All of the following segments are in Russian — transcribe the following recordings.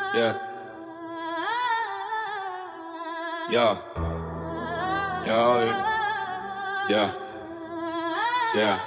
Yeah. Yeah. Yeah. Yeah.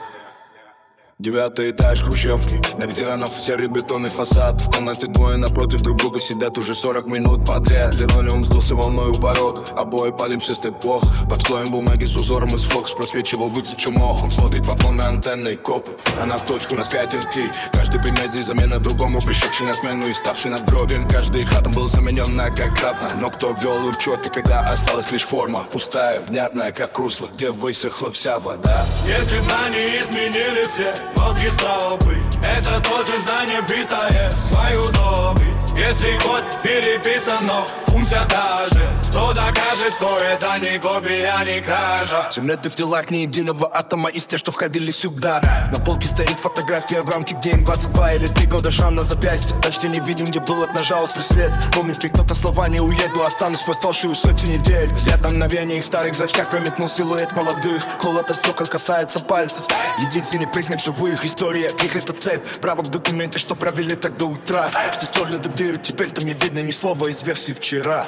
Девятый этаж хрущевки, на ветеранов серый бетонный фасад. В комнате двое напротив друг друга сидят уже 40 минут подряд. Линолеум сдулся волной у порога, обои полимчатый плох. Под слоем бумаги с узором из фокс просвечивал выцветший мох. Он смотрит в окно на антенны копы, она в точку на скатерти. Каждый предмет здесь замена другому, пришедший на смену и ставший надгробием. Каждый хатом был заменен многократно, но кто вел учет, и когда осталась лишь форма, пустая, внятная, как русло, где высохла вся вода. Если в здании изменили все волки столбы, это тот же здание, вбитое в свою добы. Если код переписан, но функция та же, кто докажет, что это не копия, не кража? 7 лет и в телах ни единого атома из тех, что входили сюда. На полке стоит фотография в рамке, где им 22 или 3 года, шрам на запястье. Почти не видим, где был от ножа острый след. Помнит ли кто-то слова «не уеду», останусь восставшую сотню недель. Взгляд на мгновение, их в старых зрачках промелькнул силуэт молодых. Холод от сокол касается пальцев. Единственный признак живых, история их это цепь. Право в документе, что провели так до утра, что стерли до дыр, теперь там не видно ни слова из версии вчера.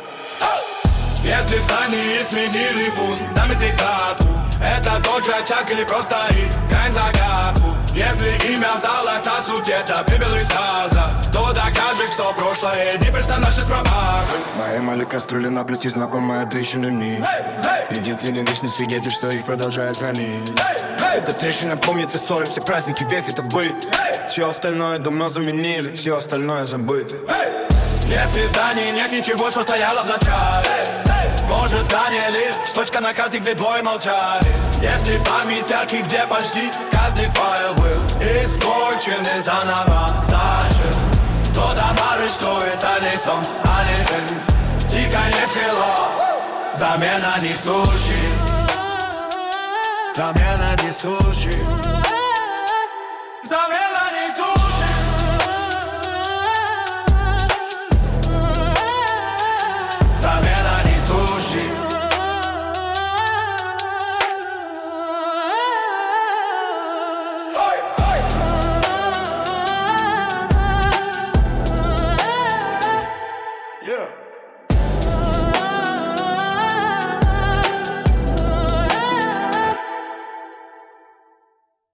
Если в здании изменили фундамент и клятву, это тот же очаг или просто игрань загадку. Если имя осталось, а суть это прибыл из Аза, кто докажет, что прошлое не персонаж из пробака? Мои мали кастрюли на плите знакомая трещинами. Единственный вечный свидетель, что их продолжает хранить. Эта трещина помнится ссоры, все праздники, весь этот быт. Все остальное давно заменили, все остальное забыто. Если в здании нет ничего, что стояло в начале, может здание лишь точка на карте, где двое молчали. Если память яркий, где почти каждый файл был испорчен и заново зажил, кто-то марит, что это не сон, а не сын. Тиканье стрела, замена не суши, замена не суши, замена.